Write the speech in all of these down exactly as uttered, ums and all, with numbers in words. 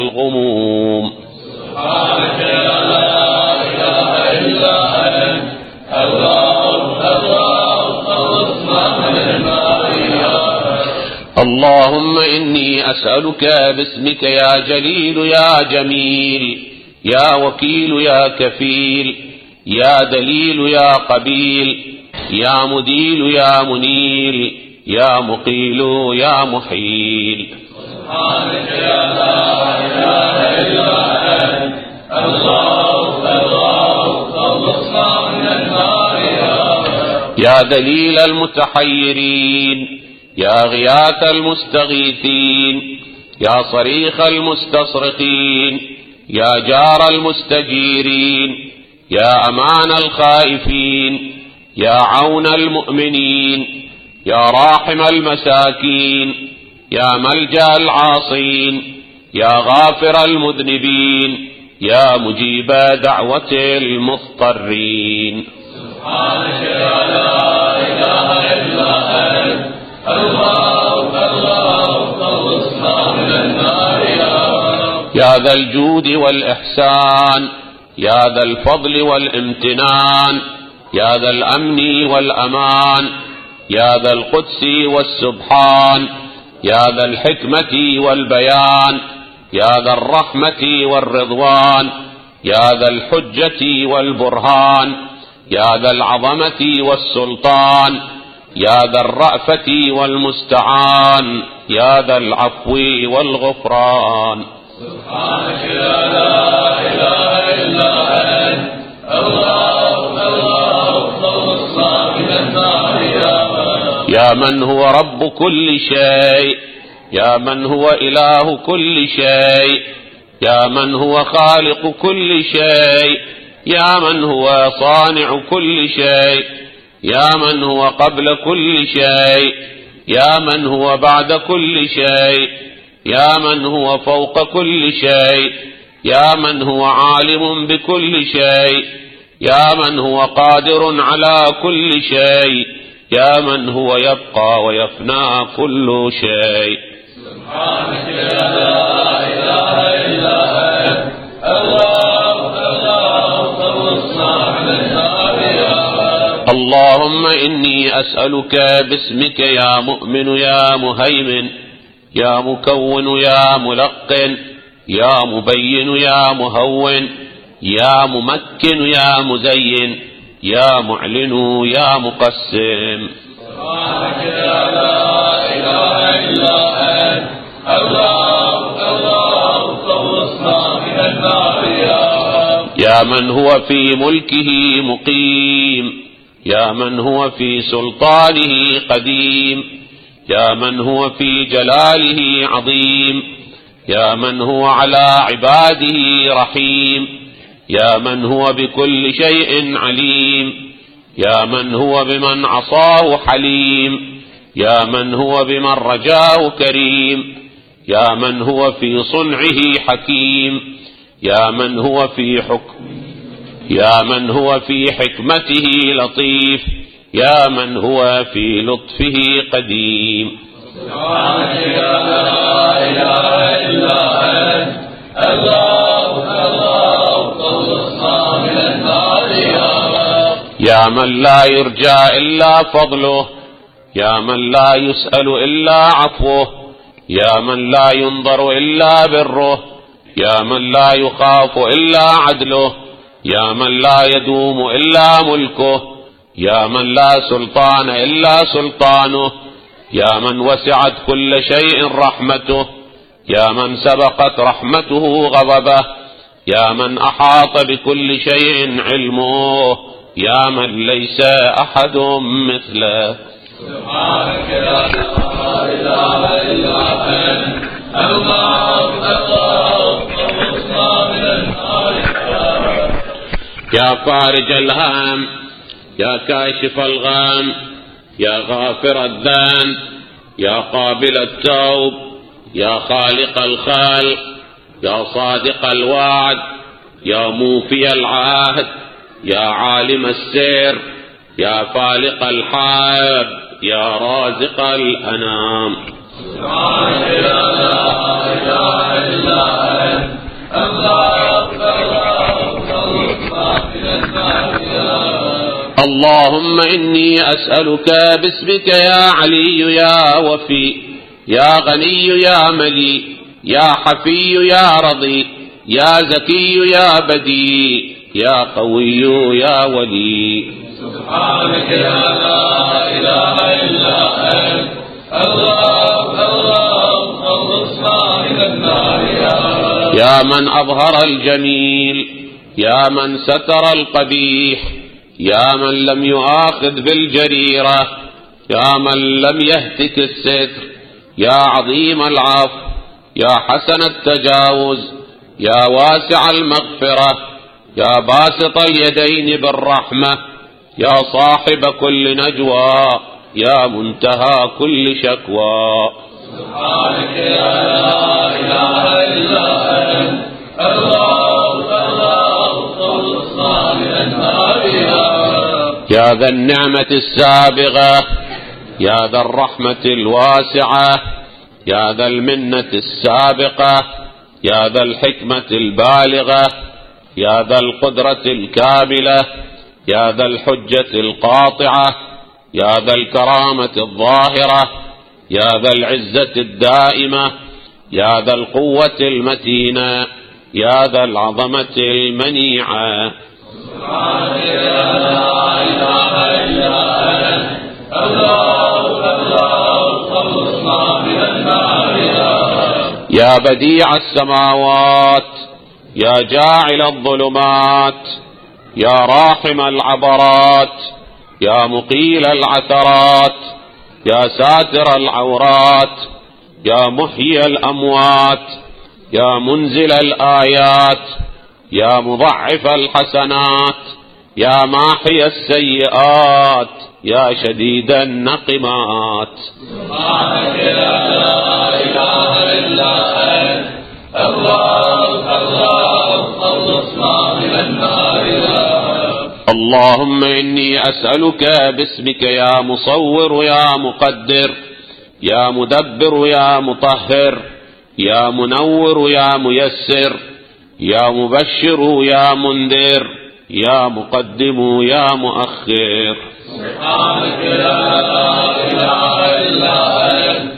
الغموم. سبحانك لا إله إلا أنت الله الله خلصنا من النار يا رب. اللهم إني أسألك باسمك يا جليل يا جميل يا وكيل يا كفيل يا دليل يا قبيل يا مديل يا منيل يا مقيل يا محيل. سبحانك يا لا إله إلا أنت الله الله خلصنا من النار يا رب. يا دليل المتحيرين يا غياث المستغيثين يا صريخ المستصرخين يا جار المستجيرين يا أمان الخائفين يا عون المؤمنين يا راحم المساكين يا ملجأ العاصين يا غافر المذنبين يا مجيب دعوة المضطرين. سبحانك يا لا إله إلا أنت الله الله خلصنا من النار يا رب. يا ذا الجود والإحسان يا ذا الفضل والامتنان يا ذا الأمن والأمان يا ذا القدس والسبحان يا ذا الحكمة والبيان يا ذا الرحمة والرضوان يا ذا الحجة والبرهان يا ذا العظمة والسلطان يا ذا الرأفة والمستعان يا ذا العفو والغفران. سبحانك يا لا إله إلا أنت الله الله خلصنا من النار يا رب. يا من هو رب كل شيء يا من هو إله كل شيء يا من هو خالق كل شيء يا من هو صانع كل شيء يا من هو قبل كل شيء يا من هو بعد كل شيء يا من هو فوق كل شيء يا من هو عالم بكل شيء يا من هو قادر على كل شيء يا من هو يبقى ويفنى كل شيء. سبحانك يا لا إله إلا أنت الله الله خلصنا من النار يا رب. اللهم إني أسألك باسمك يا مؤمن يا مهيمن يا مكون يا ملقن يا مبين يا مهون يا ممكن يا مزين يا معلن يا مقسم. سبحانك يا لا إله إلا أنت الله الله خلصنا من النار يا رب. يا من هو في ملكه مقيم يا من هو في سلطانه قديم يا من هو في جلاله عظيم يا من هو على عباده رحيم يا من هو بكل شيء عليم يا من هو بمن عصاه حليم يا من هو بمن رجاه كريم يا من هو في صنعه حكيم يا من هو في حكم يا من هو في حكمته لطيف يا من هو في لطفه قديم. سبحانك يا لا إله إلا أنت الله الله خلصنا من النار يا رب. يا من لا يرجى إلا فضله يا من لا يسأل إلا عفوه يا من لا ينظر إلا بره يا من لا يخاف إلا عدله يا من لا يدوم إلا ملكه يا من لا سلطان إلا سلطانه يا من وسعت كل شيء رحمته يا من سبقت رحمته غضبه يا من أحاط بكل شيء علمه يا من ليس أحد مثله. سبحانك لا إله إلا أنت الله الله خلصنا من النار يا رب. يا فارج الهام يا كاشف الغام يا غافر الذنب يا قابل التوب يا خالق الخلق يا صادق الوعد يا موفي العهد يا عالم السر يا فالق الحاب يا رازق الأنام. سبحانك لا إله إلا أنت اللهم إني أسألك باسمك يا علي يا وفي يا غني يا ملي يا حفي يا رضي يا زكي يا بدي يا قوي يا ولي. سبحانك يا لا إله إلا أنت الله الله خلصنا من النار يا رب. يا من أظهر الجميل يا من ستر القبيح يا من لم يؤاخذ بالجريرة يا من لم يهتك الستر يا عظيم العفو يا حسن التجاوز يا واسع المغفرة يا باسط اليدين بالرحمة يا صاحب كل نجوى يا منتهى كل شكوى. سبحانك يا لا إله إلا أنت الله الله خلصنا من النار يا رب. يا ذا النعمة السابغة يا ذا الرحمة الواسعة يا ذا المنة السابقة يا ذا الحكمة البالغة يا ذا القدرة الكاملة يا ذا الحجة القاطعة يا ذا الكرامة الظاهرة يا ذا العزة الدائمة يا ذا القوة المتينة يا ذا العظمة المنيعة. سبحانك يا لا إله إلا أنت الله الله خلصنا من النار يا رب. يا بديع السماوات يا جاعل الظلمات يا راحم العبرات يا مقيل العثرات يا ساتر العورات يا محيي الأموات يا منزل الآيات يا مضعف الحسنات يا ماحي السيئات يا شديد النقمات. سبحانك يا لا إله إلا أنت الله الله خلصنا من النار يا رب. اللهم إني أسألك باسمك يا مصور يا مقدر يا مدبر يا مطهر يا منور يا ميسر يا مبشر يا منذر يا مقدم يا مؤخر. سبحانك يا لا إله إلا أنت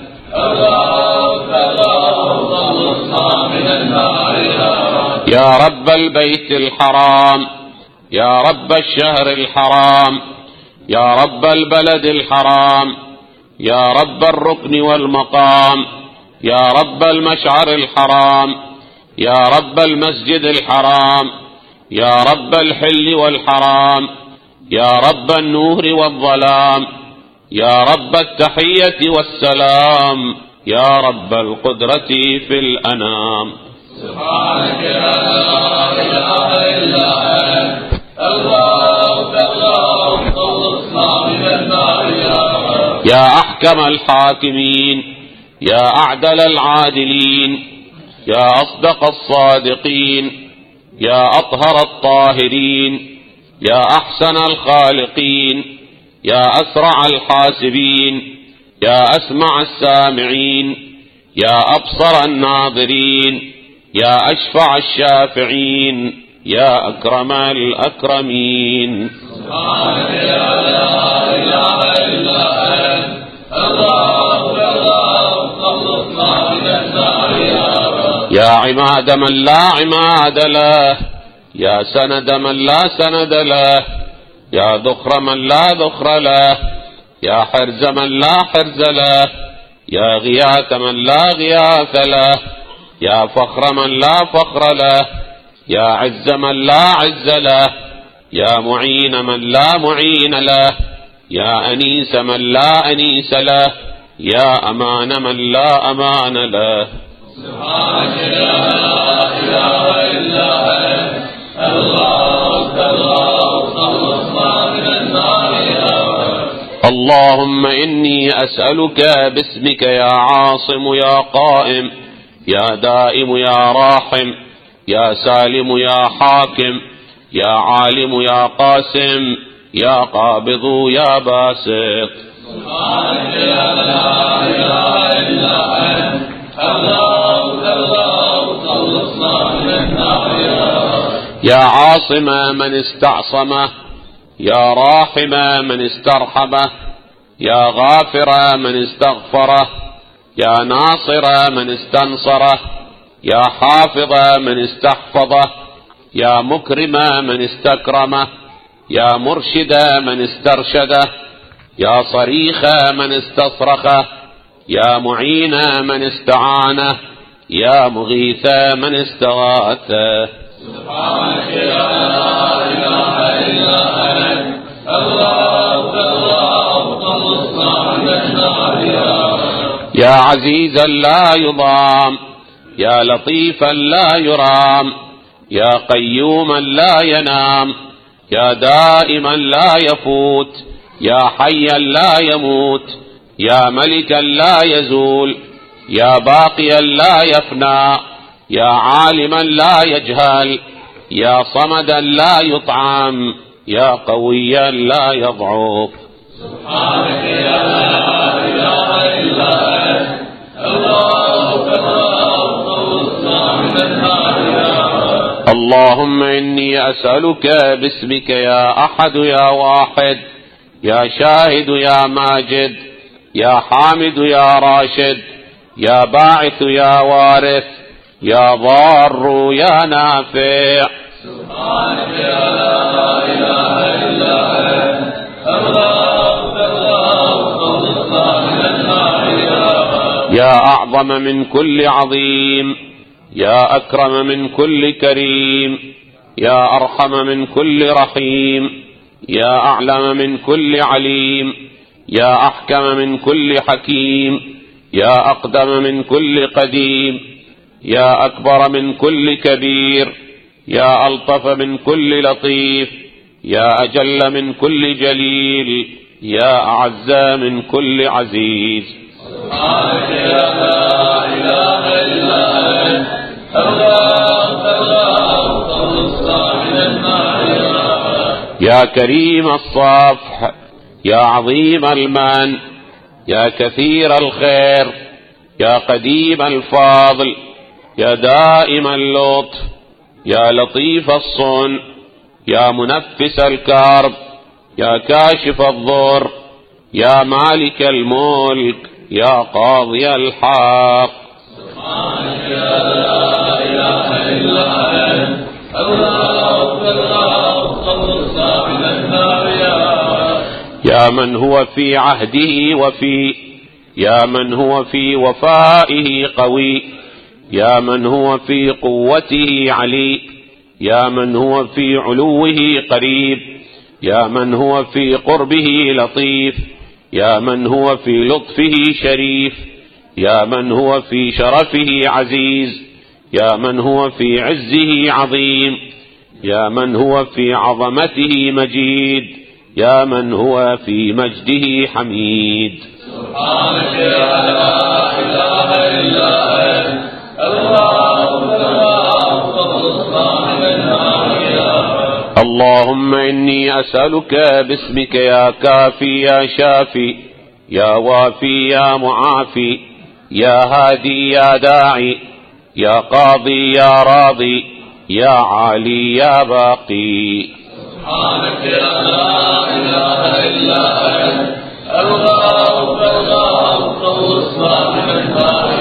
الله الله خلصنا من النار يا رب. يا رب البيت الحرام يا رب الشهر الحرام يا رب البلد الحرام يا رب الركن والمقام يا رب المشعر الحرام يا رب المسجد الحرام يا رب الحل والحرام يا رب النور والظلام يا رب التحية والسلام يا رب القدرة في الأنام. سبحانك يا لا إله إلا أنت الله الله خلصنا من النار يا رب. يا أحكم الحاكمين يا أعدل العادلين يا أصدق الصادقين يا أطهر الطاهرين يا أحسن الخالقين يا أسرع الحاسبين يا أسمع السامعين يا أبصر الناظرين يا أشفع الشافعين يا أكرم الأكرمين. سبحانك يا لا إله إلا أنت الله الله خلصنا من النار يا رب. يا عماد من لا عماد له يا سند من لا سند له يا ذخر من لا ذخر له يا حرز من لا حرز له يا غياث من لا غياث له يا فخر من لا فخر له يا عز من لا عز له يا معين من لا معين له يا أنيس من لا أنيس له يا أمان من لا أمان له. سبحانك لا إله إلا أنت الله الله خلصنا من النار يا رب. اللهم إني أسألك باسمك يا عاصم يا قائم يا دائم يا راحم يا سالم يا حاكم يا عالم يا قاسم يا قابض يا باسط. سبحانك لا إله إلا أنت الله الله خلصنا الله من النار يا عاصم من استعصمه يا راحم من استرحمه يا غافر من استغفره يا ناصر من استنصره يا حافظ من استحفظه يا مكرم من استكرمه يا مرشد من استرشده يا صريخ من استصرخه يا معين من استعانه يا مغيث من استغاثه سبحانك لا إله إلا أنت الله الله خلصنا من النار يا عزيزا لا يضام يا لطيفا لا يرام يا قيوما لا ينام يا دائما لا يفوت يا حيا لا يموت يا ملكا لا يزول يا باقيا لا يفنى يا عالما لا يجهل يا صمدا لا يطعم يا قويا لا يضعف سبحانك لا إله إلا أنت الله الله خلصنا من النار اللهم إني أسألك باسمك يا أحد يا واحد يا شاهد يا ماجد يا حامد يا راشد يا باعث يا وارث يا ضار يا نافع سبحانك لا إله إلا أنت الله الله خلصنا من النار يا أعظم من كل عظيم يا أكرم من كل كريم يا أرحم من كل رحيم يا أعلم من كل عليم يا أحكم من كل حكيم يا أقدم من كل قديم يا أكبر من كل كبير يا ألطف من كل لطيف يا أجل من كل جليل يا أعز من كل عزيز سبحانك لا إله إلا أنت الله الله خلصنا من النار يا كريم الصفح يا عظيم المن يا كثير الخير يا قديم الفاضل يا دائم اللطف يا لطيف الصنع يا منفس الكرب يا كاشف الضر يا مالك الملك يا قاضي الحق سبحانك لا إله إلا أنت الله الله خلصنا من النار يا من هو في عهده وفي يا من هو في وفائه قوي يا من هو في قوته علي يا من هو في علوه قريب يا من هو في قربه لطيف يا من هو في لطفه شريف يا من هو في شرفه عزيز يا من هو في عزه عظيم يا من هو في عظمته مجيد يا من هو في مجده حميد سبحانك لا إله إلا أنت الله الله خلصنا من النار اللهم إني أسألك باسمك يا كافي يا شافي يا وافي يا معافي يا هادي يا داعي يا قاضي يا راضي يا عالي يا باقي سبحانك لا إله إلا أنت الله الله خلصنا من النار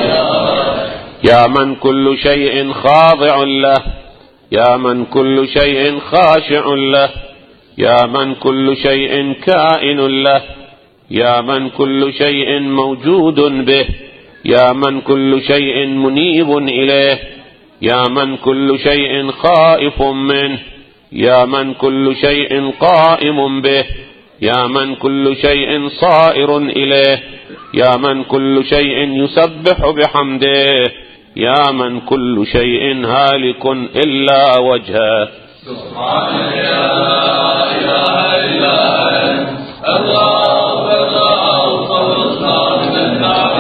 يا من كل شيء خاضع له يا من كل شيء خاشع له يا من كل شيء كائن له يا من كل شيء موجود به يا من كل شيء منيب إليه يا من كل شيء خائف منه يا من كل شيء قائم به يا من كل شيء صائر إليه يا من كل شيء يسبح بحمده يا من كل شيء هالك إلا وجهه سبحانك لا إله إلا أنت الله الله خلصنا من النار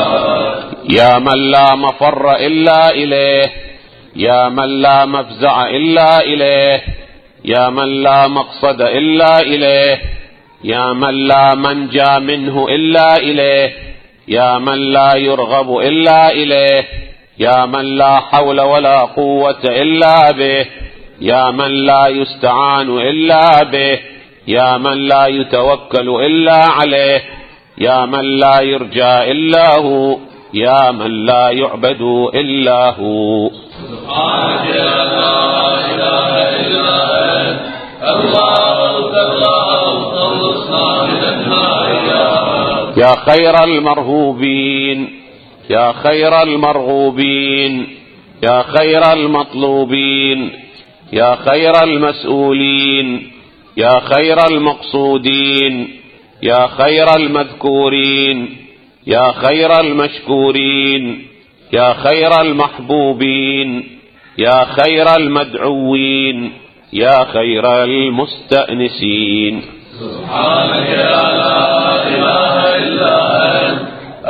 يا من لا مفر إلا إليه يا من لا مفزع إلا إليه يا من لا مقصد إلا إليه يا من لا منجى منه إلا إليه يا من لا يرغب إلا إليه يا من لا حول ولا قوة إلا به، يا من لا يستعان إلا به، يا من لا يتوكل إلا عليه، يا من لا يرجى إلا هو، يا من لا يعبد إلا هو. سبحانك يا لا إله إلا أنت، الله الله خلصنا من النار يا رب. يا خير المرهوبين، يا خير المرغوبين، يا خير المطلوبين، يا خير المسؤولين، يا خير المقصودين، يا خير المذكورين، يا خير المشكورين، يا خير المحبوبين، يا خير المدعوين، يا خير المستأنسين. سبحانك يا لا إله إلا أنت،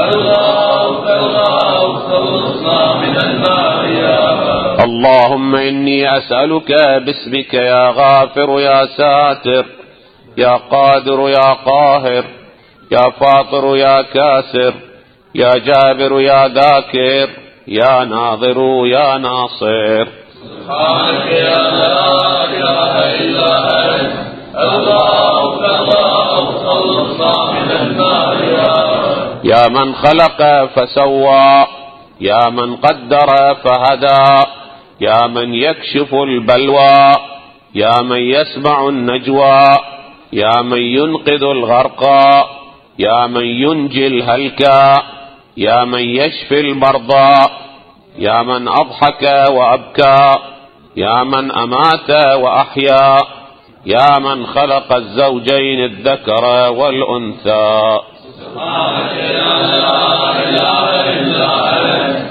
الله الله خلصنا من النار يا رب. اللهم إني أسألك باسمك يا غافر يا ساتر، يا قادر يا قاهر، يا فاطر يا كاسر، يا جابر يا ذاكر، يا ناظر يا ناصر. سبحانك يا لا إله إلا أنت، الله الله خلصنا من النار يا رب. يا من خلق فسوى، يا من قدر فهدى، يا من يكشف البلوى، يا من يسمع النجوى، يا من ينقذ الغرقى، يا من ينجي الهلكى، يا من يشفي المرضى، يا من أضحك وأبكى، يا من أمات وأحيا، يا من خلق الزوجين الذكر والأنثى. سبحانك يا لا إله إلا أنت،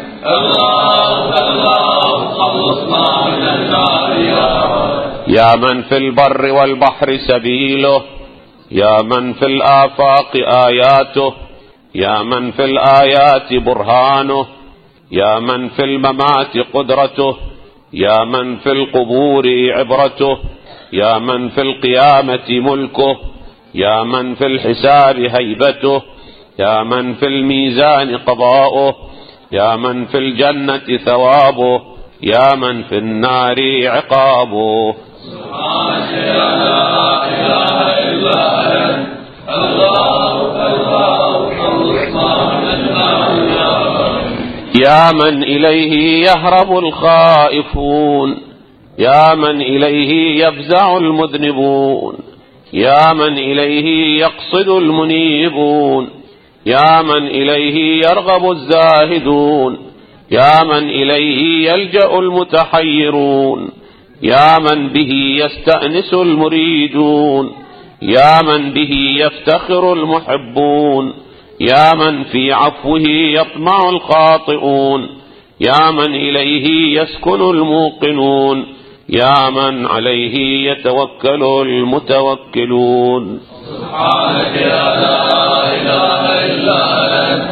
الله الله خلصنا من النار يا رب. يا من في البر والبحر سبيله، يا من في الآفاق آياته، يا من في الآيات برهانه، يا من في الممات قدرته، يا من في القبور عبرته، يا من في القيامة ملكه، يا من في الحساب هيبته، يا من في الميزان قضاؤه، يا من في الجنة ثوابه، يا من في النار عقابه. سبحانك يا لا إله إلا أنت، الله الله خلصنا من النار يا رب. يا من إليه يهرب الخائفون، يا من إليه يفزع المذنبون، يا من إليه يقصد المنيبون، يا من إليه يرغب الزاهدون، يا من إليه يلجأ المتحيرون، يا من به يستأنس المريدون، يا من به يفتخر المحبون، يا من في عفوه يطمع الخاطئون، يا من إليه يسكن الموقنون، يا من عليه يتوكل المتوكلون. سبحانك يا لا إله إلا أنت،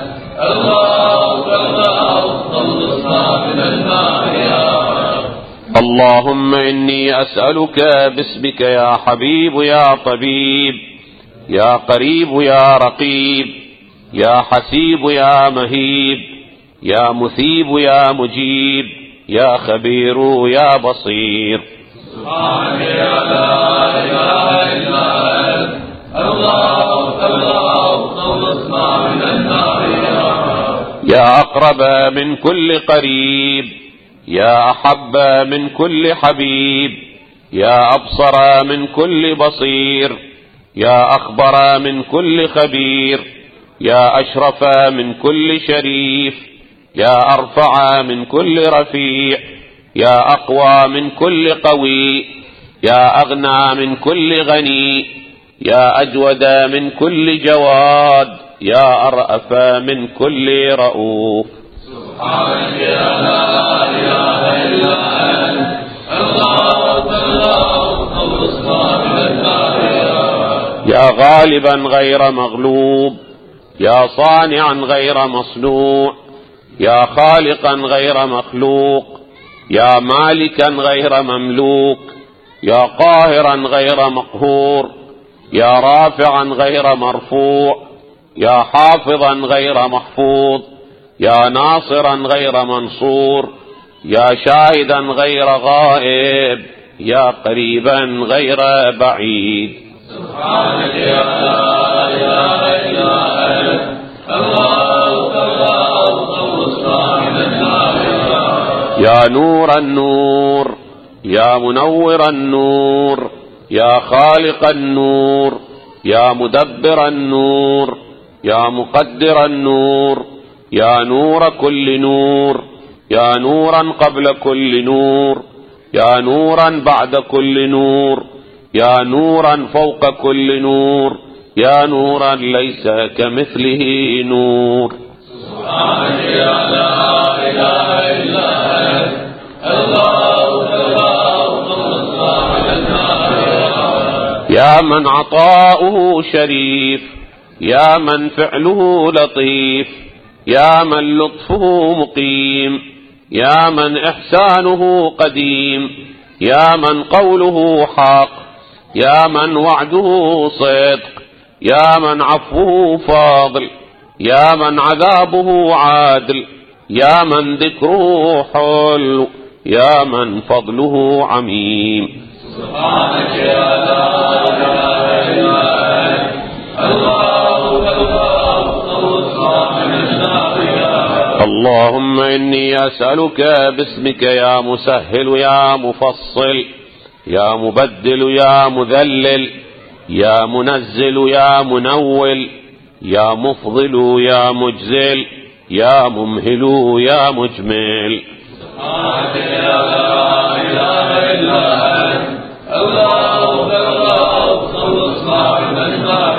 الله الله خلصنا من النار يا رب. اللهم إني أسألك باسمك يا حبيب يا طبيب، يا قريب يا رقيب، يا حسيب يا مهيب، يا مثيب يا مجيب، يا خبير يا بصير. سبحانك يا لا إله إلا أنت، الله الله خلصنا من النار يا رب. يا أقرب من كل قريب، يا أحب من كل حبيب، يا أبصر من كل بصير، يا أخبر من كل خبير، يا أشرف من كل شريف، يا أرفع من كل رفيع، يا أقوى من كل قوي، يا أغنى من كل غني، يا أجود من كل جواد، يا أرأف من كل رؤوف. سبحانك يا لا إله إلا أنت، الله الله خلصنا من النار يا رب. يا غالبا غير مغلوب، يا صانعا غير مصنوع، يا خالقا غير مخلوق، يا مالكا غير مملوك، يا قاهرا غير مقهور، يا رافعا غير مرفوع، يا حافظا غير محفوظ، يا ناصرا غير منصور، يا شاهدا غير غائب، يا قريبا غير بعيد. سبحانك يا لا إله إلا أنت، الله الله صاحب النار. يا نور النور، يا منور النور، يا خالق النور، يا مدبر النور، يا مقدر النور، يا نور كل نور، يا نورا قبل كل نور، يا نورا بعد كل نور، يا نورا فوق كل نور، يا نورا ليس كمثله نور. سبحانك يا لا إله إلا أنت، الله الله صاحب النار. يا من عطاؤه شريف، يا من فعله لطيف، يا من لطفه مقيم، يا من إحسانه قديم، يا من قوله حق، يا من وعده صدق، يا من عفوه فاضل، يا من عذابه عادل، يا من ذكره حلو، يا من فضله عميم. سبحانك يا لا إله إلا أنت، الله الله صاحب النار. اللهم إني أسألك باسمك يا مسهل يا مفصل، يا مبدل يا مذلل، يا منزل يا منول، يا مفضل يا مجزل، يا ممهل يا مجمل. سبحانك يا لا إله إلا أنت، الله الله صاحب النار.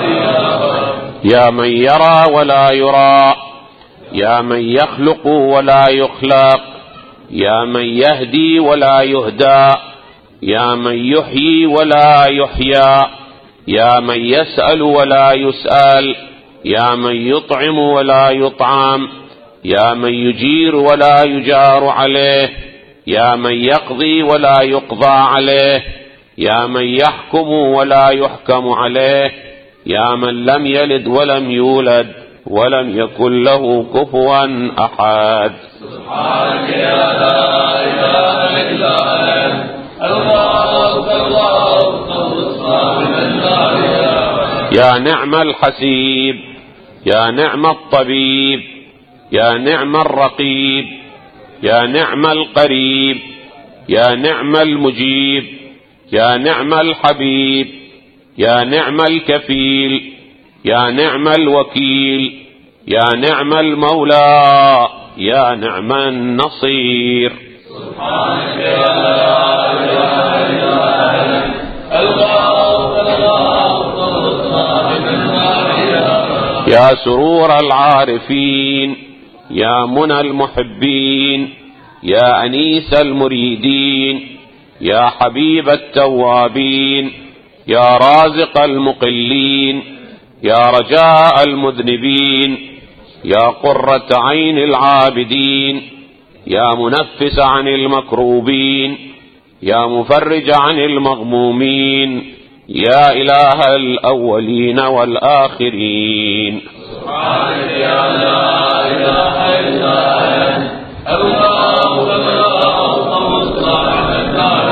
يا من يرى ولا يرى، يا من يخلق ولا يخلق، يا من يهدي ولا يهدى، يا من يحيي ولا يحيى، يا من يسأل ولا يسأل، يا من يطعم ولا يطعم، يا من يجير ولا يجار عليه، يا من يقضي ولا يقضى عليه، يا من يحكم ولا يحكم عليه، يا من لم يلد ولم يولد ولم يكن له كفوا أحد. سبحانك يا لا إله إلا أنت، الله الله صاحب النار. يا نعم الحسيب، يا نعم الطبيب، يا نعم الرقيب، يا نعم القريب، يا نعم المجيب، يا نعم الحبيب، يا نعم الكفيل، يا نعم الوكيل، يا نعم المولى، يا نعم النصير. سبحانك يا لا إله إلا أنت، الله الله صاحب النار. يا سرور العارفين، يا منى المحبين، يا أنيس المريدين، يا حبيب التوابين، يا رازق المقلين، يا رجاء المذنبين، يا قرة عين العابدين، يا منفس عن المكروبين، يا مفرج عن المغمومين، يا إله الأولين والآخرين. سبحانك يا لا إله إلا أنت، الله الله صاحب النار.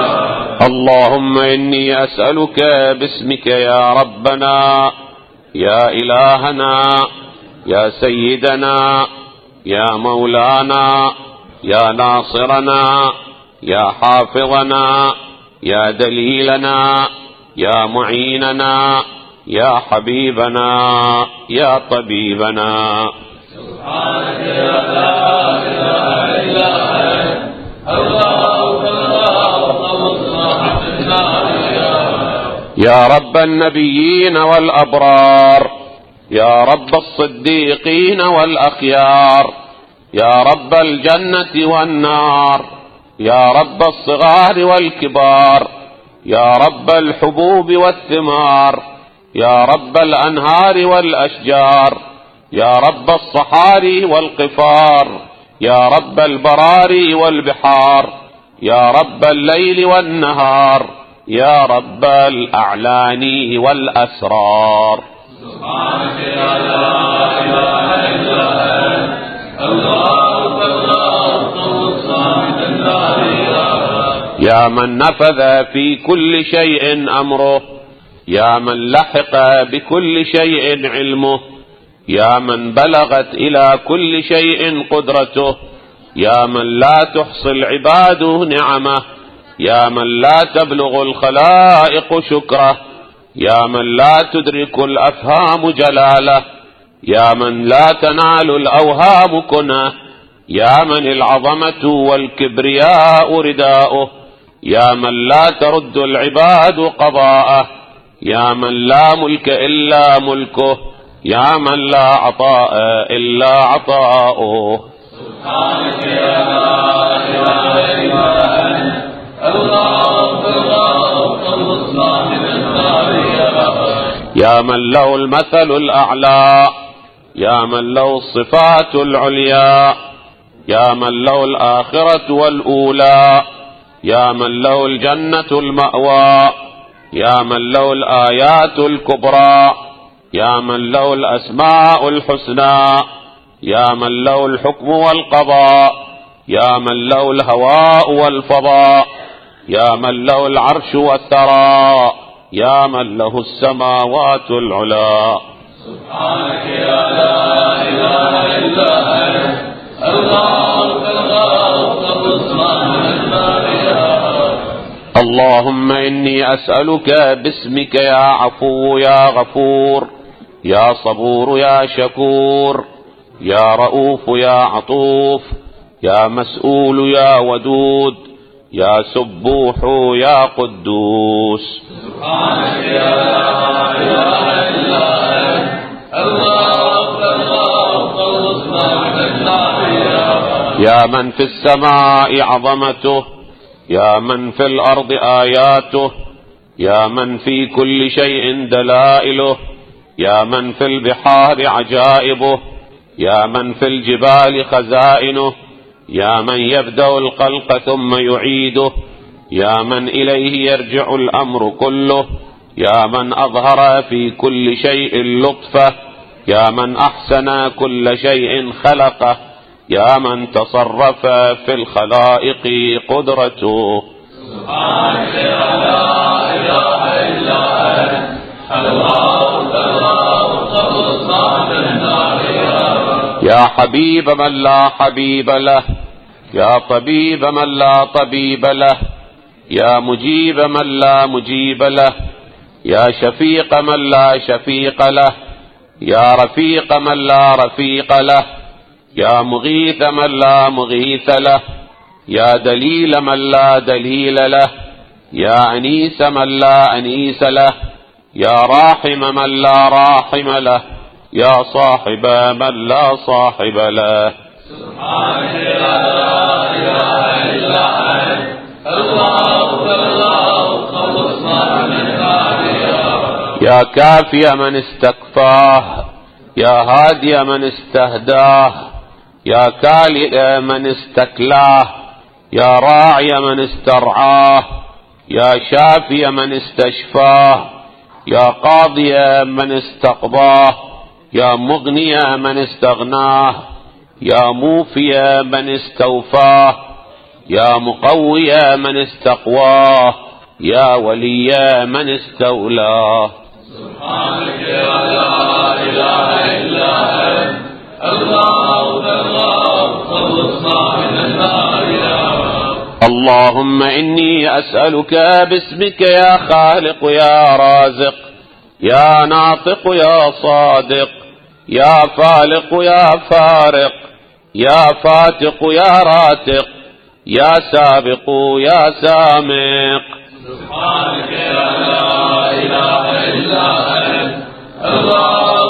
اللهم إني أسألك باسمك يا ربنا، يا إلهنا، يا سيدنا، يا مولانا، يا ناصرنا، يا حافظنا، يا دليلنا، يا معيننا، يا حبيبنا، يا طبيبنا. سبحانك يا لا إله إلا أنت، الله الله صاحب النار. يا رب النبيين والأبرار، يا رب الصديقين والأخيار، يا رب الجنة والنار، يا رب الصغار والكبار، يا رب الحبوب والثمار، يا رب الأنهار والأشجار، يا رب الصحاري والقفار، يا رب البراري والبحار، يا رب الليل والنهار، يا رب الأعلان والأسرار. سبحانك يا لا إله إلا أنت، الله الله صوت صاحب النار يا رب. يا من نفذ في كل شيء أمره، يا من لحق بكل شيء علمه، يا من بلغت إلى كل شيء قدرته، يا من لا تحصي العباد نعمه، يا من لا تبلغ الخلائق شكره، يا من لا تدرك الأفهام جلاله، يا من لا تنال الأوهام كنه، يا من العظمة والكبرياء رداؤه، يا من لا ترد العباد قضاءه، يا من لا ملك إلا ملكه، يا من لا عطاء إلا عطاؤه. سبحانك يا لا إله إلا أنت الله الله صوت صاحب النار يا رب. يا من له المثل الأعلى، يا من له الصفات العليا، يا من له الآخرة والأولى، يا من له الجنة المأوى، يا من له الآيات الكبرى، يا من له الأسماء الحسنى، يا من له الحكم والقضاء، يا من له الهواء والفضاء، يا من له العرش والثرى، يا من له السماوات العلا. سبحانك يا لا إله إلا أنت الله الله صوت صاحب النار يا رب. اللهم إني أسألك باسمك يا عفو يا غفور، يا صبور يا شكور، يا رؤوف يا عطوف، يا مسؤول يا ودود، يا سبوح يا قدوس. سبحانك يا لا إله إلا أنت الله الله صوت صاحب النار يا رب. يا من في السماء عظمته، يا من في الأرض آياته، يا من في كل شيء دلائله، يا من في البحار عجائبه، يا من في الجبال خزائنه، يا من يبدأ الخلق ثم يعيده، يا من إليه يرجع الأمر كله، يا من أظهر في كل شيء لطفه، يا من أحسن كل شيء خلقه، يا من تصرف في الخلائق قدرته. سبحانك يا لا إله إلا أنت الله الله صوت صاحب النار يا رب. يا حبيب من لا حبيب له، يا طبيب من لا طبيب له، يا مجيب من لا مجيب له، يا شفيق من لا شفيق له، يا رفيق من لا رفيق له، يا مغيث من لا مغيث له، يا دليل من لا دليل له، يا أنيس من لا أنيس له، يا راحم من لا راحم له، يا صاحب من لا صاحب له. سبحانك يا لا إله إلا أنت الله الله صوت صاحب النار يا رب. يا كافي من استكفاه، يا هادي من استهداه، يا كالئ من استكلاه، يا راعي من استرعاه، يا شافي من استشفاه، يا قاضي من استقضاه، يا مغني من استغناه، يا موفي من استوفاه، يا مقوي من استقواه، يا ولي من استولاه. سبحانك يا لا إله إلا أنت الله الله صوت صاحب النار يا رب. اللهم إني أسألك باسمك يا خالق يا رازق، يا ناطق يا صادق، يا فالق يا فارق، يا فاتق يا راتق، يا سابق يا سامق. سبحانك يا لا إله إلا أنت الله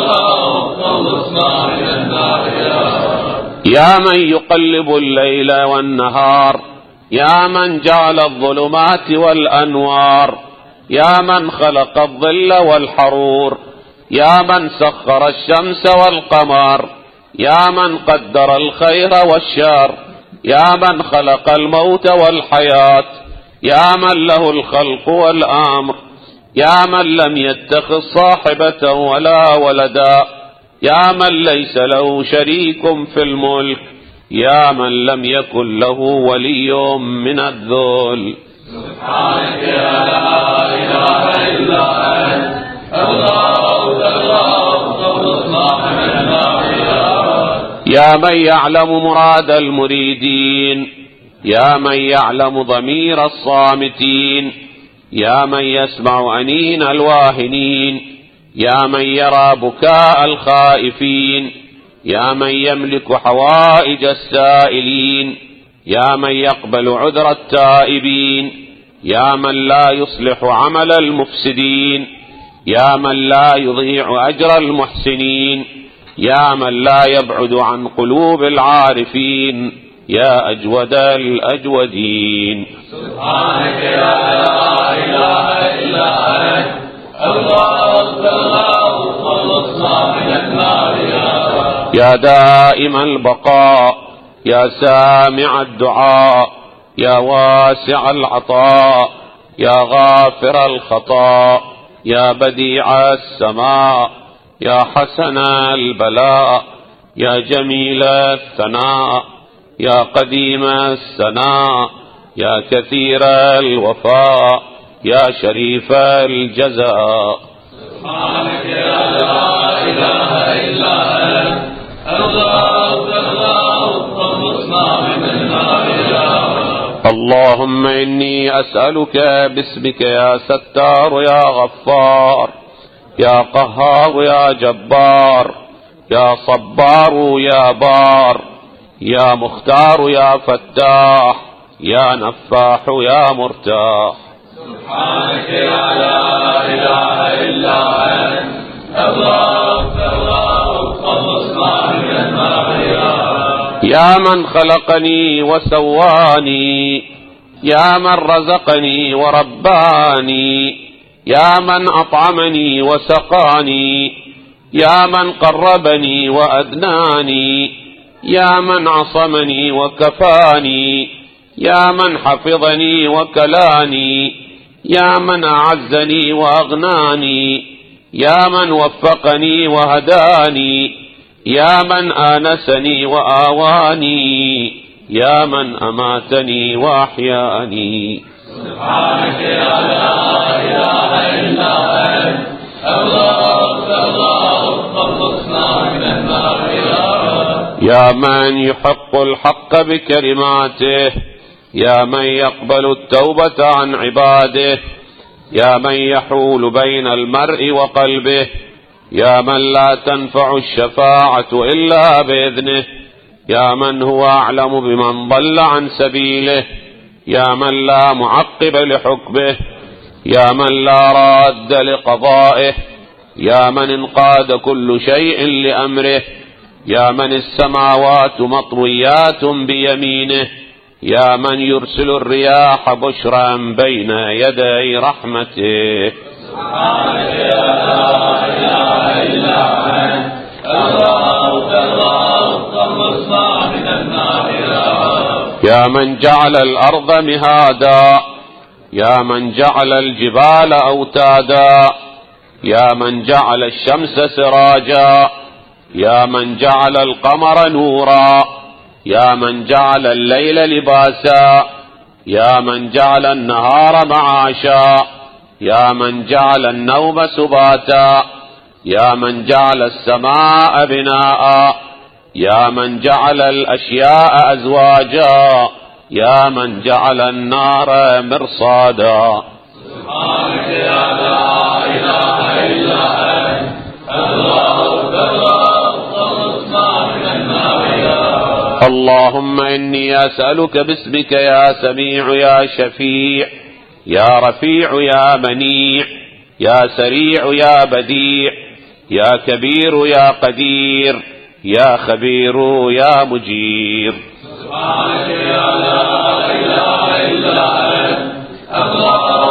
الله صوت صاحب النار يا رب. يا من يقلب الليل والنهار، يا من جعل الظلمات والأنوار، يا من خلق الظل والحرور، يا من سخر الشمس والقمر، يا من قدر الخير والشر، يا من خلق الموت والحياة، يا من له الخلق والأمر، يا من لم يتخذ صاحبة ولا ولدا، يا من ليس له شريك في الملك، يا من لم يكن له ولي من الذل. سبحانك يا لا إله إلا أنت، الله الله صاحب الناحيات. يا من يعلم مراد المريدين، يا من يعلم ضمير الصامتين، يا من يسمع أنين الواهنين، يا من يرى بكاء الخائفين، يا من يملك حوائج السائلين، يا من يقبل عذر التائبين، يا من لا يصلح عمل المفسدين، يا من لا يضيع أجر المحسنين، يا من لا يبعد عن قلوب العارفين، يا أجود الأجودين. سبحانك يا لا إله إلا أنت، الله الله صاحب الناحيات. يا دائم البقاء، يا سامع الدعاء، يا واسع العطاء، يا غافر الخطاء، يا بديع السماء، يا حسن البلاء، يا جميل الثناء، يا قديم السناء، يا كثير الوفاء، يا شريف الجزاء. سبحانك يا لا إله إلا أنت، الله الله صاحب الناحيات. اللهم إني أسألك باسمك يا ستار يا غفار، يا قهار يا جبار، يا صبار يا بار، يا مختار يا فتاح، يا نفاح يا مرتاح. سبحانك يا لا إله إلا أنت، الله الله صاحب الناحيات. يا من خلقني وسواني، يا من رزقني ورباني، يا من أطعمني وسقاني، يا من قربني وأدناني، يا من عصمني وكفاني، يا من حفظني وكلاني، يا من أعزني وأغناني، يا من وفقني وهداني، يا من آنسني وآواني، يا من أماتني وأحياني. سبحانك يا لا إله إلا أنت، الله الله صاحب الناحيات. يا من يحق الحق بكلماته، يا من يقبل التوبة عن عباده، يا من يحول بين المرء وقلبه، يا من لا تنفع الشفاعة إلا بإذنه، يا من هو أعلم بمن ضل عن سبيله، يا من لا معقب لحكمه، يا من لا راد لقضائه، يا من انقاد كل شيء لأمره، يا من السماوات مطويات بيمينه، يا من يرسل الرياح بشرا بين يدي رحمته. سبحانك يا لا إله إلا أنت، الله الله صاحب الناحيات. يا من جعل الأرض مهادا، يا من جعل الجبال أوتادا، يا من جعل الشمس سراجا، يا من جعل القمر نورا، يا من جعل الليل لباسا، يا من جعل النهار معاشا، يا من جعل النوم سباتا، يا من جعل السماء بناء، يا من جعل الأشياء أزواجا، يا من جعل النار مرصادا. سبحانك يا لا إله إلا أنت، الله الله صاحب الناحيات. اللهم إني أسألك باسمك يا سميع يا شفيع، يا رفيع يا منيع، يا سريع يا بديع، يا كبير يا قدير، يا خبير يا مجير. سبحانك يا لا إله إلا أنت، الله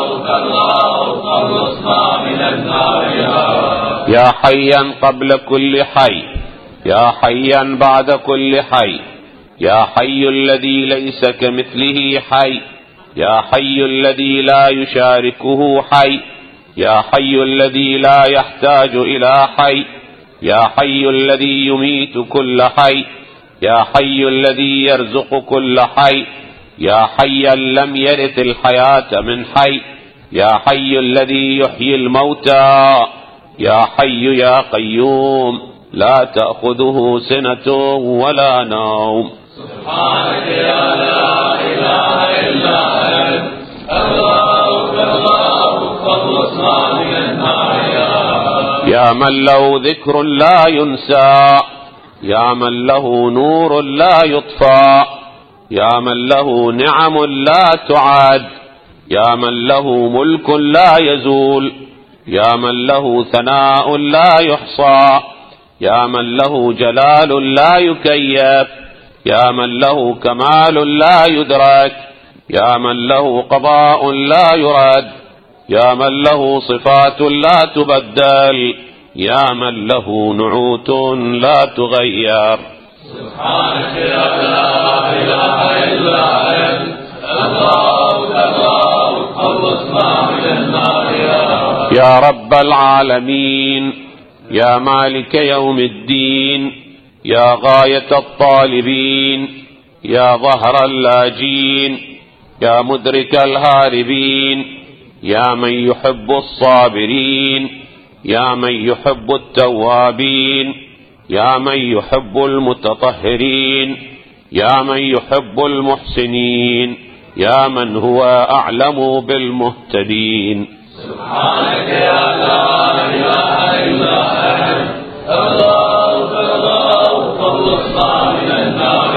الله صاحب الناحيات. يا حيا قبل كل حي، يا حيا بعد كل حي، يا حي الذي ليس كمثله حي، يا حي الذي لا يشاركه حي، يا حي الذي لا يحتاج إلى حي، يا حي الذي يميت كل حي، يا حي الذي يرزق كل حي، يا حيا لم يرث الحياة من حي، يا حي الذي يحيي الموتى، يا حي يا قيوم لا تأخذه سنة ولا نوم. سبحانك يا لا إله إلا أنت، الله الله فضل يا من له ذكر لا ينسى، يا من له نور لا يطفى، يا من له نعم لا تعاد، يا من له ملك لا يزول، يا من له ثناء لا يحصى، يا من له جلال لا يكيف، يا من له كمال لا يدرك، يا من له قضاء لا يرد، يا من له صفات لا تبدل، يا من له نعوت لا تغير. سبحانك يا لا إله إلا أنت، الله الله خلصنا من النار يا رب العالمين، يا مالك يوم الدين، يا غاية الطالبين، يا ظهر اللاجين، يا مدرك الهاربين، يا من يحب الصابرين، يا من يحب التوابين، يا من يحب المتطهرين، يا من يحب المحسنين، يا من هو أعلم بالمهتدين. سبحانك يا لا إله إلا أنت، الله الله خلصنا من النار.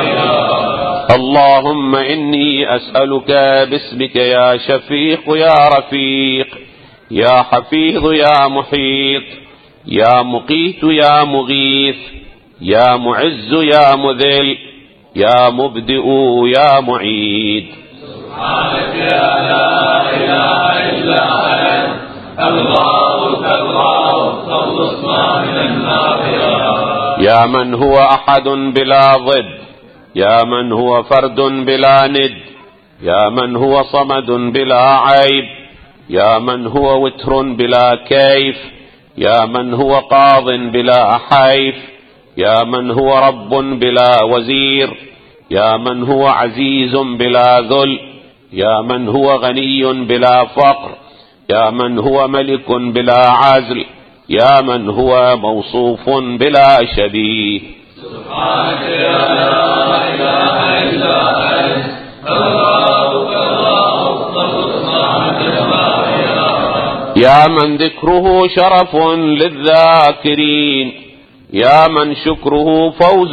اللهم إني أسألك باسمك يا شفيق يا رفيق، يا حفيظ يا محيط، يا مقيت يا مغيث، يا معز يا مذل، يا مبدئ يا معيد. سبحانك يا لا إله إلا أنت، الله الله خلصنا من النار. يا من هو أحد بلا ضد، يا من هو فرد بلا ند، يا من هو صمد بلا عيب، يا من هو وتر بلا كيف، يا من هو قاض بلا حيف، يا من هو رب بلا وزير، يا من هو عزيز بلا ذل، يا من هو غني بلا فقر، يا من هو ملك بلا عزل، يا من هو موصوف بلا شبيه. سبحانك يا لا إله إلا أنت، الله الله خلصنا من النار. يا من ذكره شرف للذاكرين، يا من شكره فوز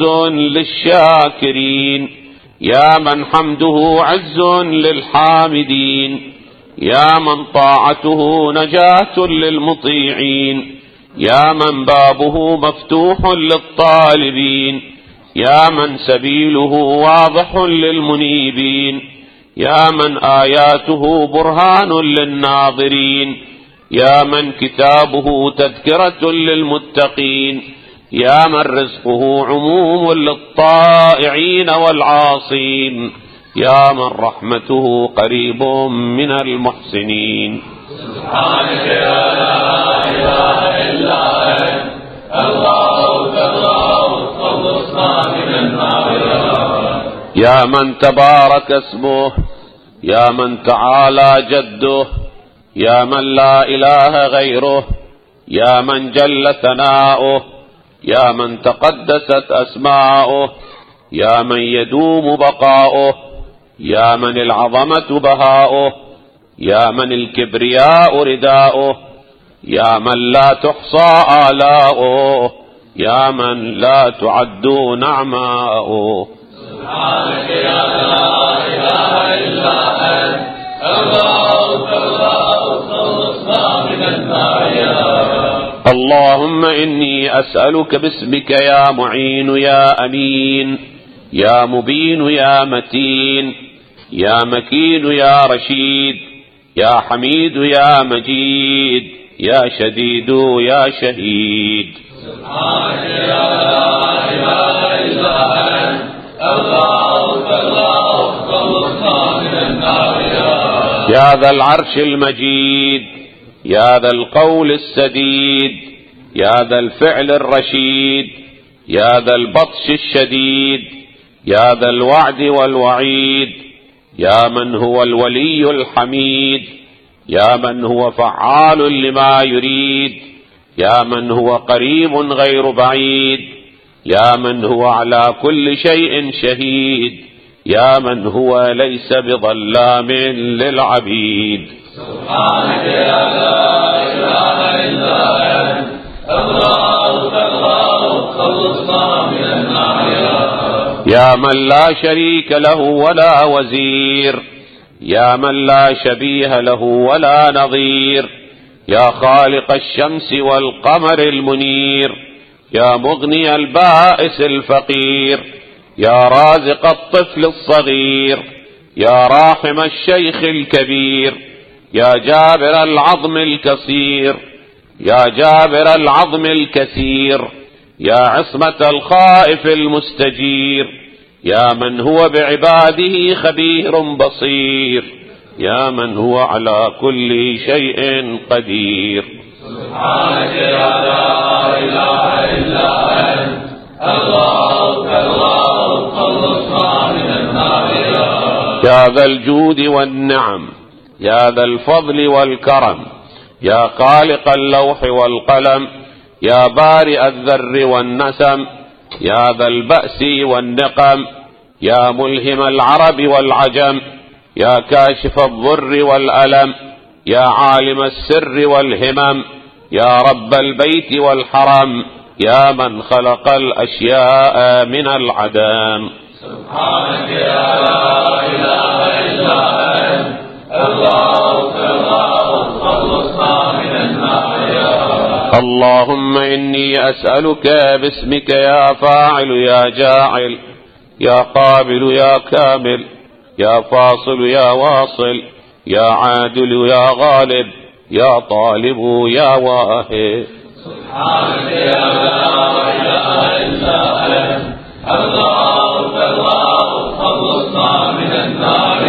للشاكرين، يا من حمده عز للحامدين، يا من طاعته نجاة للمطيعين، يا من بابه مفتوح للطالبين، يا من سبيله واضح للمنيبين، يا من آياته برهان للناظرين، يا من كتابه تذكرة للمتقين، يا من رزقه عموم للطائعين والعاصين، يا من رحمته قريب من المحسنين. سبحانك يا لا إله إلا أنت، الله الله خلصنا من النار. يا من تبارك اسمه، يا من تعالى جده، يا من لا إله غيره، يا من جل ثناؤه، يا من تقدست أسماؤه، يا من يدوم بقاؤه، يا من العظمة بهاؤه، يا من الكبرياء رداؤه، يا من لا تحصى آلاؤه، يا من لا تعد نعماؤه. سبحانك يا لا إله إلا أنت، الله الله خلصنا من النار. اللهم إني أسألك باسمك يا معين يا أمين، يا مبين يا متين، يا مكين يا رشيد، يا حميد يا مجيد، يا شديد يا شهيد. سبحانك يا لا إله إلا أنت، الله الله خلصنا من النار. يا ذا العرش المجيد، يا ذا القول السديد، يا ذا الفعل الرشيد، يا ذا البطش الشديد، يا ذا الوعد والوعيد، يا من هو الولي الحميد، يا من هو فعال لما يريد، يا من هو قريب غير بعيد، يا من هو على كل شيء شهيد، يا من هو ليس بظلام للعبيد. سبحانك يا لا إله إلا أنت، الله الله خلصنا من النار. يا من لا شريك له ولا وزير، يا من لا شبيه له ولا نظير، يا خالق الشمس والقمر المنير، يا مغني البائس الفقير، يا رازق الطفل الصغير، يا راحم الشيخ الكبير، يا جابر العظم الكثير، يا جابر العظم الكثير، يا عصمة الخائف المستجير، يا من هو بعباده خبير بصير، يا من هو على كل شيء قدير. سبحانك يا لا إله إلا أنت، الله الله خلصنا من النار. يا ذا الجود والنعم، يا ذا الفضل والكرم، يا خالق اللوح والقلم، يا بارئ الذر والنسم، يا ذا البأس والنقم، يا ملهم العرب والعجم، يا كاشف الضر والألم، يا عالم السر والهمم، يا رب البيت والحرم، يا من خلق الأشياء من العدم. سبحانك يا لا إله إلا أنت، الله الله خلصنا من النار. اللهم إني أسألك باسمك يا فاعل يا جاعل، يا قابل يا كامل، يا فاصل يا واصل، يا عادل يا غالب، يا طالب يا واهب. سبحانك يا لا إله إلا أنت، الله الله خلصنا من النار.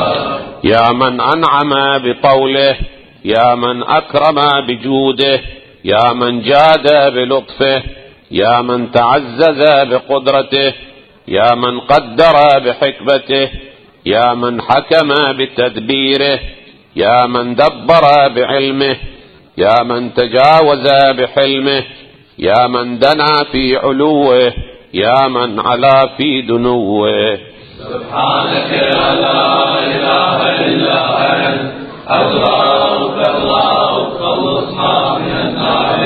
يا من أنعم بطوله، يا من أكرم بجوده، يا من جاد بلطفه، يا من تعزز بقدرته، يا من قدر بحكمته، يا من حكم بتدبيره، يا من دبر بعلمه، يا من تجاوز بحلمه، يا من دنا في علوه، يا من علا في دنوه. سبحانك يا لا إله إلا أنت، الله الله خلصنا من النار.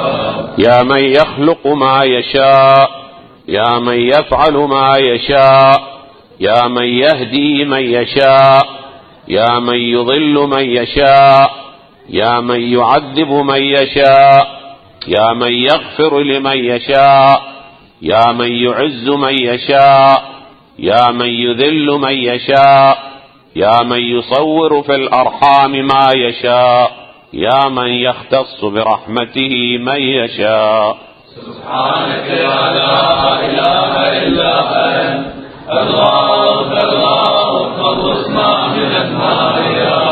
يا من يخلق ما يشاء، يا من يفعل ما يشاء، يا من يهدي من يشاء، يا من يضل من يشاء، يا من يعذب من يشاء، يا من يغفر لمن يشاء، يا من يعز من يشاء، يا من يذل من يشاء، يا من يصور في الأرحام ما يشاء، يا من يختص برحمته من يشاء. سبحانك يا لا إله إلا أنت، الله الله خلصنا من النار.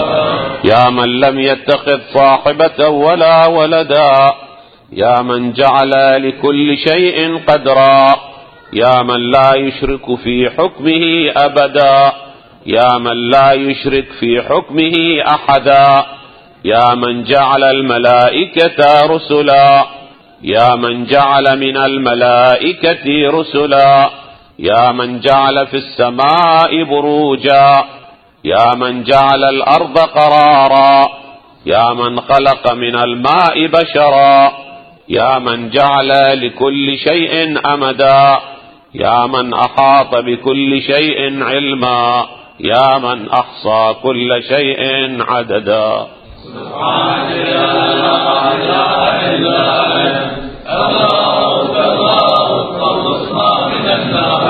يا من لم يتخذ صاحبة ولا ولدا، يا من جعل لكل شيء قدرا، يا من لا يشرك في حكمه أبدا، يا من لا يشرك في حكمه أحدا، يا من جعل الملائكة رسلا، يا من جعل من الملائكة رسلا، يا من جعل في السماء بروجا، يا من جعل الأرض قرارا، يا من خلق من الماء بشرا، يا من جعل لكل شيء أمدا، يا من أحاط بكل شيء علما، يا من أحصى كل شيء عددا. سبحانك يا لا إله إلا أنت، الله الله خلصنا من النار.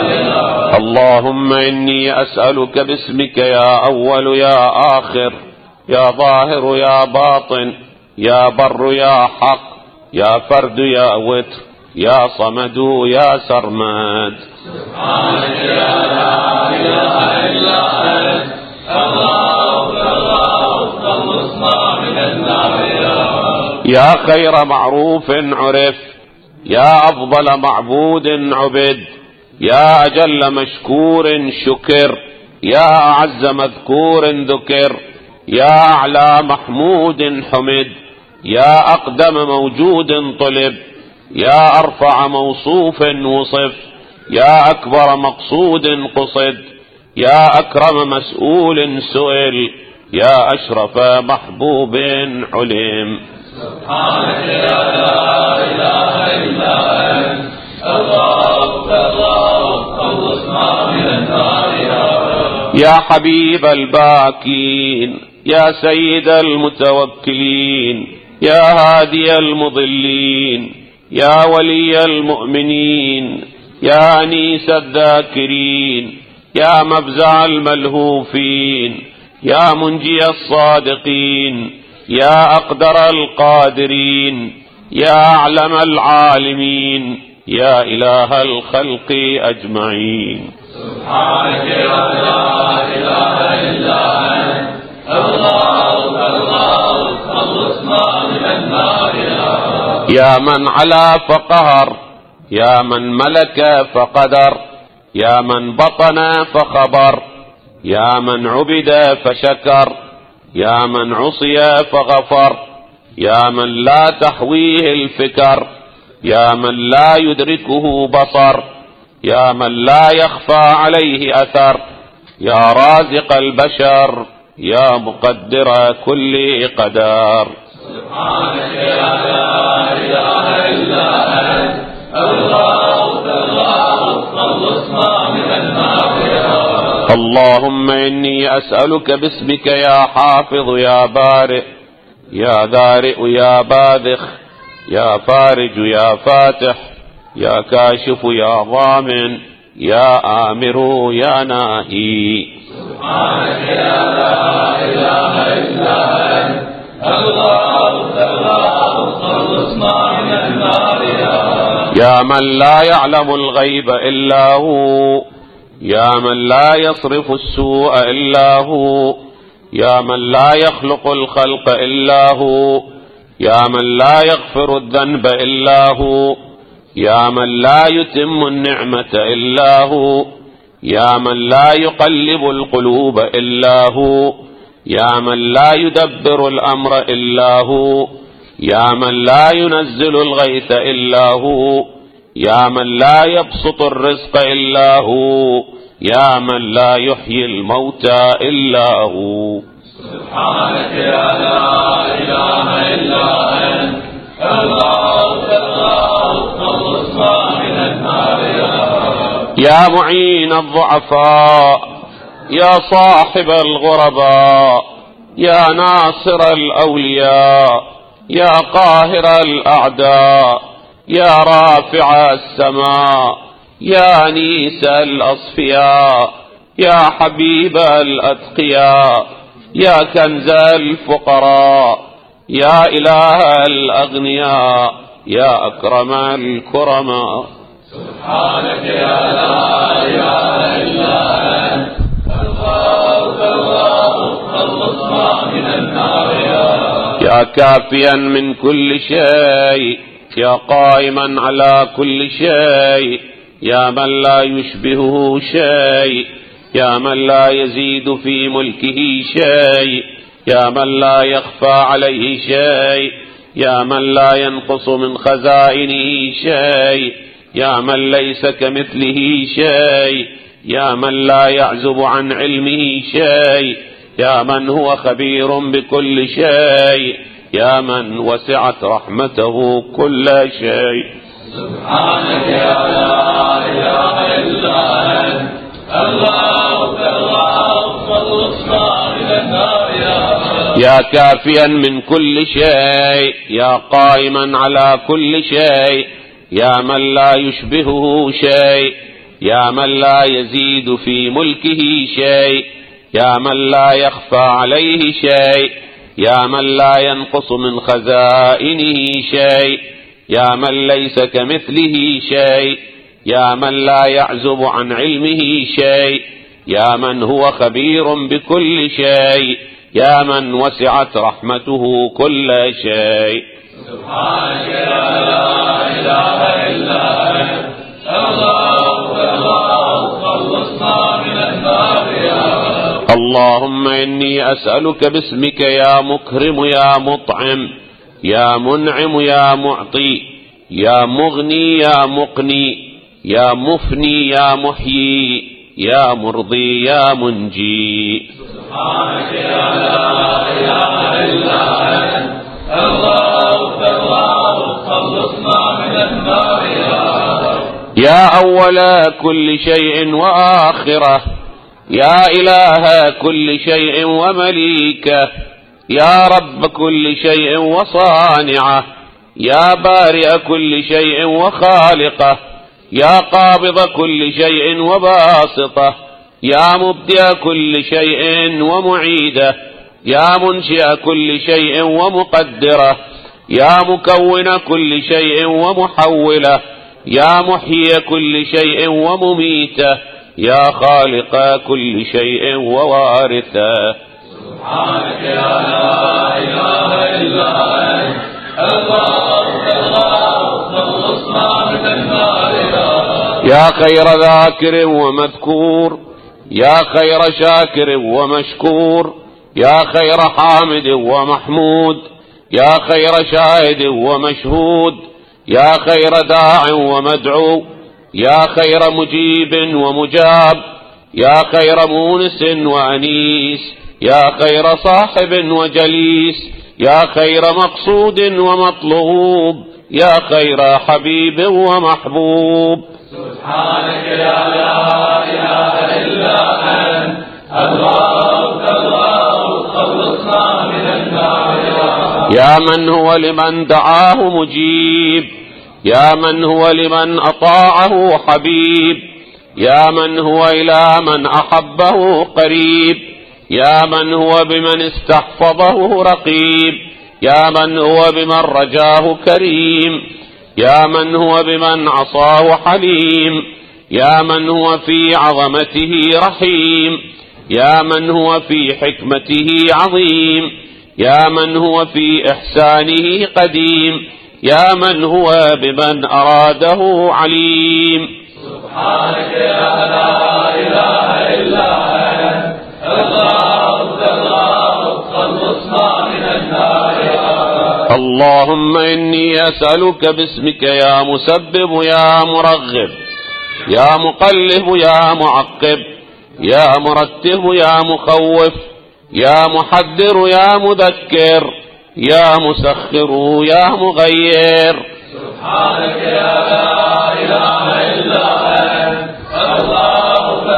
اللهم إني أسألك باسمك يا أول يا آخر، يا ظاهر يا باطن، يا بر يا حق، يا فرد يا وتر، يا صمد يا سرمد. سبحانك يا لا إله إلا أنت، الله الله خلصنا من النار. يا خير معروف عرف، يا أفضل معبود عبد، يا أجل مشكور شكر، يا أعز مذكور ذكر، يا أعلى محمود حمد، يا أقدم موجود طلب، يا أرفع موصوف وصف، يا أكبر مقصود قصد، يا أكرم مسؤول سئل، يا أشرف محبوب علم. سبحانك يا لا إله إلا أنت، الله الله خلصنا من النار يا رب. يا حبيب الباكين، يا سيد المتوكلين، يا هادي المضلين، يا ولي المؤمنين، يا أنيس الذاكرين، يا مفزع الملهوفين، يا منجي الصادقين، يا أقدر القادرين، يا أعلم العالمين، يا إله الخلق أجمعين. سبحانك يا لا إله إلا أنت، الله الله خلصنا من النار يا رب. يا من علا فقهر، يا من ملك فقدر، يا من بطن فخبر، يا من عبد فشكر، يا من عصي فغفر، يا من لا تحويه الفكر، يا من لا يدركه بصر، يا من لا يخفى عليه أثر، يا رازق البشر، يا مقدر كل قدر. سبحانك يا لا إله إلا أنت، الله الله خلصنا من النار يا رب. اللهم إني أسألك باسمك يا حافظ يا بارئ، يا ذارئ يا باذخ، يا فارج يا فاتح، يا كاشف يا ضامن، يا آمر يا ناهي. سبحانك يا لا إله إلا أنت، الله الله خلصنا من النار يا رب. يا من لا يعلم الغيب إلا هو، يا من لا يصرف السوء إلا هو، يا من لا يخلق الخلق إلا هو، يا من لا يغفر الذنب إلا هو، يا من لا يتم النعمة إلا هو، يا من لا يقلب القلوب إلا هو، يا من لا يدبر الأمر إلا هو، يا من لا ينزل الغيث إلا هو، يا من لا يبسط الرزق إلا هو، يا من لا يحيي الموتى إلا هو. سبحانك يا لا إله إلا أنت، الله الله خلصنا من النار يا رب. يا معين الضعفاء، يا صاحب الغرباء، يا ناصر الأولياء، يا قاهر الأعداء، يا رافع السماء، يا أنيس الأصفياء، يا حبيب الأتقياء، يا كنز الفقراء، يا إله الأغنياء، يا أكرم الكرماء. سبحانك يا لا إله إلا أنت، الله الله خلصنا من النار يا رب. يا كافيا من كل شيء، يا قائما على كل شيء، يا من لا يشبهه شيء، يا من لا يزيد في ملكه شيء، يا من لا يخفى عليه شيء، يا من لا ينقص من خزائنه شيء، يا من ليس كمثله شيء، يا من لا يعزب عن علمه شيء، يا من هو خبير بكل شيء، يا من وسعت رحمته كل شيء. سبحانك يا لا إله إلا أنت، الله الله خلصنا من النار يا رب. يا كافيا من كل شيء، يا قائما على كل شيء، يا من لا يشبهه شيء، يا من لا يزيد في ملكه شيء، يا من لا يخفى عليه شيء، يا من لا ينقص من خزائنه شيء، يا من ليس كمثله شيء، يا من لا يعزب عن علمه شيء، يا من هو خبير بكل شيء، يا من وسعت رحمته كل شيء. سبحانك لا إله إلا أنت اللهم خلصنا من النار يا رب. اللهم إني أسألك باسمك يا مكرم يا مطعم يا منعم يا معطي يا مغني يا مقني يا مفني يا محيي يا مرضي يا منجي. سبحانك لا إله إلا أنت اللهم خلصنا من النار يا رب. يا أول كل شيء وآخره يا إله كل شيء ومليكه يا رب كل شيء وصانعه يا بارئ كل شيء وخالقه يا قابض كل شيء وباسطه يا مبدئ كل شيء ومعيده يا منشئ كل شيء ومقدره يا مكون كل شيء ومحوله يا محيي كل شيء ومميته يا خالق كل شيء ووارثه. سبحانك لا إله إلا أنت اللهم خلصنا من النار يا رب. يا خير ذاكر ومذكور يا خير شاكر ومشكور يا خير حامد ومحمود يا خير شاهد ومشهود يا خير داع ومدعو يا خير مجيب ومجاب يا خير مونس وأنيس يا خير صاحب وجليس يا خير مقصود ومطلوب يا خير حبيب ومحبوب. سبحانك لا إله إلا أنت اللهم خلصنا من النار يا رب. يا من هو لمن دعاه مجيب يا من هو لمن أطاعه حبيب يا من هو إلى من أحبه قريب يا من هو بمن استحفظه رقيب يا من هو بمن رجاه كريم يا من هو بمن عصاه حليم يا من هو في عظمته رحيم يا من هو في حكمته عظيم يا من هو في إحسانه قديم يا من هو بمن أراده عليم. سبحانك لا إله إلا أنت اللهم خلصنا من النار يا رب. اللهم إني أسألك باسمك يا مسبب يا مرغب يا مقلب يا معقب يا مرتب يا مخوف يا محذر يا مذكر يا مسخر يا مغير. سبحانك لا إله إلا أنت اللهم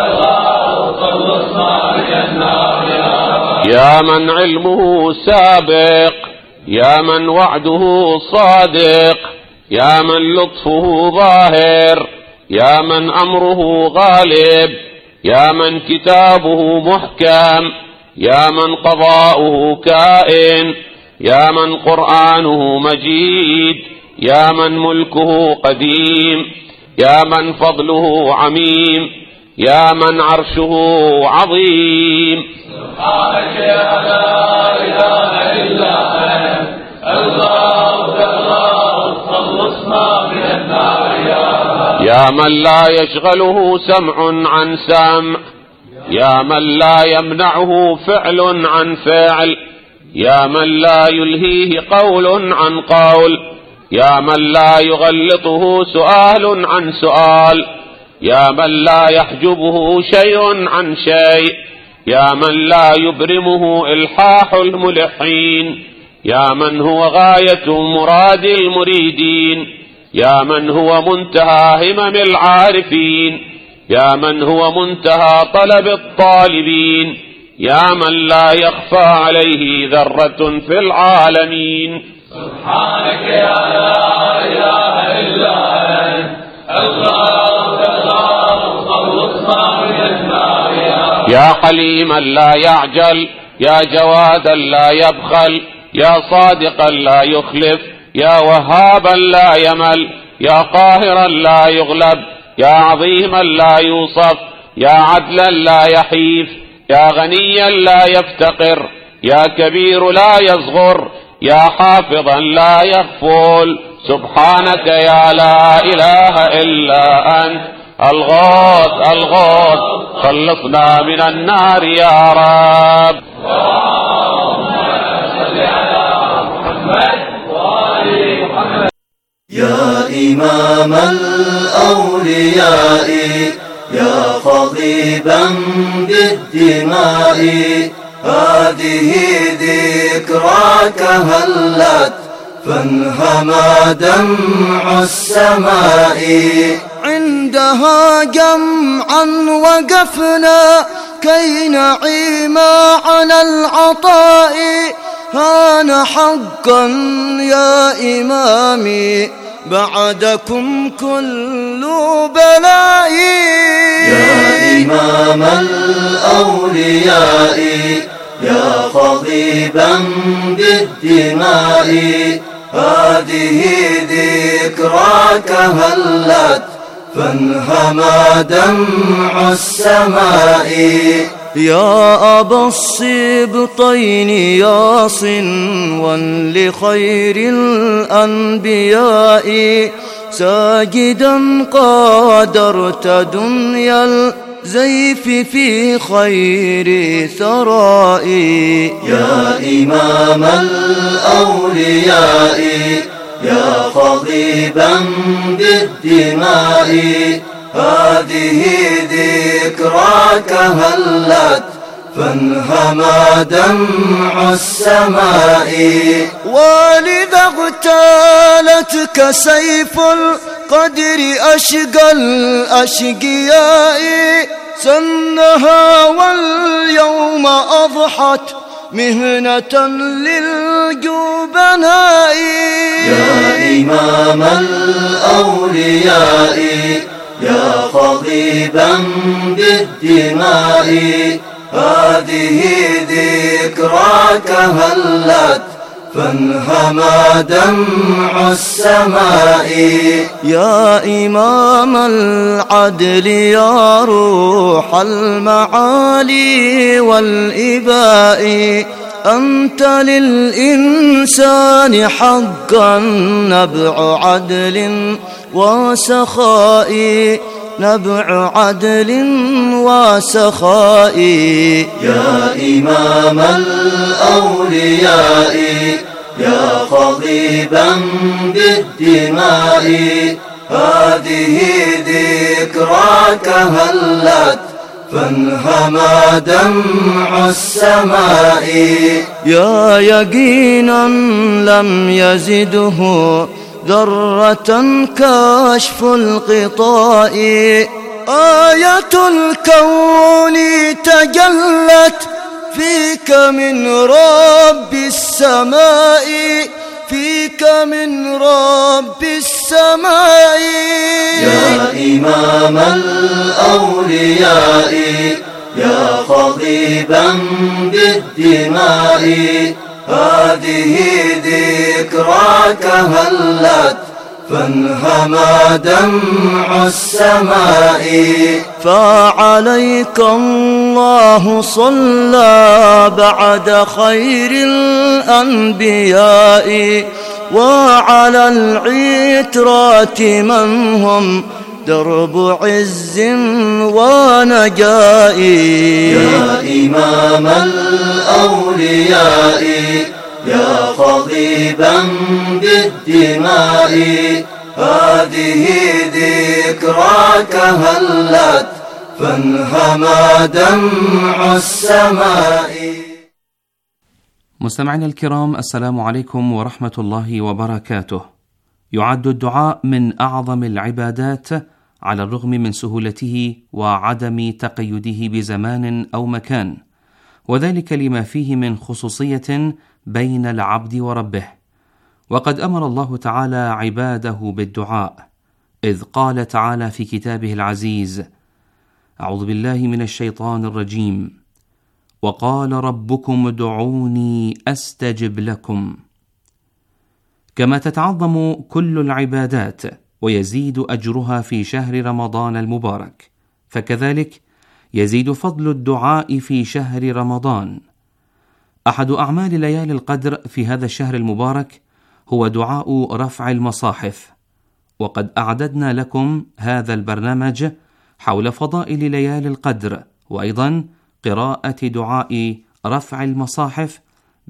خلصنا من النار يا رب. يا من علمه سابق يا من وعده صادق يا من لطفه ظاهر يا من أمره غالب يا من كتابه محكم يا من قضاؤه كائن يا من قرآنه مجيد يا من ملكه قديم يا من فضله عميم يا من عرشه عظيم. سبحانك لا إله إلا أنت اللهم خلصنا من النار يا رب. يا من لا يشغله سمع عن سمع يا من لا يمنعه فعل عن فعل يا من لا يلهيه قول عن قول يا من لا يغلطه سؤال عن سؤال يا من لا يحجبه شيء عن شيء يا من لا يبرمه إلحاح الملحين يا من هو غاية مراد المريدين يا من هو منتهى همم العارفين يا من هو منتهى طلب الطالبين يا من لا يخفى عليه ذرة في العالمين. سبحانك يا لا إله إلا أنت اللهم خلصنا من النار يا رب. يا حليما لا يعجل يا جوادا لا يبخل يا صادقا لا يخلف يا وهابا لا يمل يا قاهرا لا يغلب يا عظيما لا يوصف يا عدلا لا يحيف يا غنيا لا يفتقر يا كبير لا يصغر يا حافظا لا يغفل سبحانك يا لا إله إلا أنت الغوث الغوث خلصنا من النار يا رب. اللهم صل على محمد وآل محمد. يا إمام الأولياء يا خضيبا بالدماء هذه ذكراك هلت فانهمى دمع السماء عندها جمعا وقفنا كي نعيم على العطاء هان حقا يا إمامي بعدكم كل بلاء. يا إمام الأولياء يا خضيبا بالدماء هذه ذكراك هلت فانهمى دمع السماء. يا أبا السبطين يا صنوا لخير الأنبياء ساجدا قادرت دنيا الزيف في خير ثرائي. يا إمام الأولياء يا خضيبا بالدماء هذه ذكراك هلت فانهمى دمع السماء. ولذا اغتالتك سيف القدر أشقى الأشقياء سنها واليوم أضحت مهنة للجبناء. يا إمام الأولياء يا خضيبا بالدماء هذه ذكراك هلت فانهمى دمع السماء. يا إمام العدل يا روح المعالي والإباء أنت للإنسان حقا نبع عدل وسخاء نبع عدل وسخاء. يا إمام الأولياء يا خضيبا بالدماء هذه ذكراك هلت فانهمى دمع السماء. يا يقينا لم يزده ذرة كشف الغطاء آية الكون تجلت فيك من رب السماء فيك من رب السماء. يا إمام الأولياء يا خضيبا بالدماء هذه ذكراك هلت فانهمى دمع السماء. فعليك الله صلى بعد خير الأنبياء وعلى العترات من هم درب عز ونجاء. يا إمام الأولياء يا خضيبا بالدماء هذه ذكراك هلت فانهمى دمع السماء. مستمعينا الكرام، السلام عليكم ورحمة الله وبركاته. يعد الدعاء من أعظم العبادات على الرغم من سهولته وعدم تقيده بزمان أو مكان، وذلك لما فيه من خصوصية بين العبد وربه. وقد أمر الله تعالى عباده بالدعاء، إذ قال تعالى في كتابه العزيز: أعوذ بالله من الشيطان الرجيم: وقال ربكم ادعوني أستجب لكم. كما تتعظم كل العبادات ويزيد أجرها في شهر رمضان المبارك، فكذلك يزيد فضل الدعاء في شهر رمضان. أحد أعمال ليالي القدر في هذا الشهر المبارك هو دعاء رفع المصاحف، وقد أعددنا لكم هذا البرنامج حول فضائل ليالي القدر، وأيضا قراءة دعاء رفع المصاحف